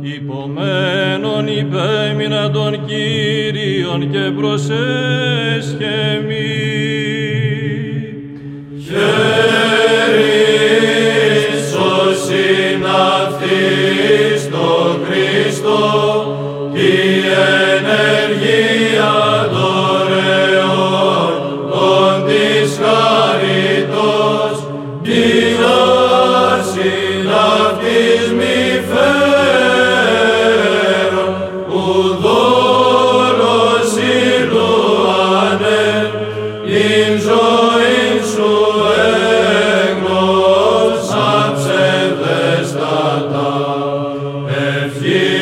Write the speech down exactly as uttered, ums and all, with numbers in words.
υπομένων υπέμεινα των Κύριων και προσέσχε μη. Χαίρις ο συναυτής το Χριστό, η ενεργία δωρεών των της χαριτός, κοιτάς συναυτής μη φέρον, ουδόλος ήλουανε, ειν ζωήν σου έγνωσα ψευδέστατα, ευχή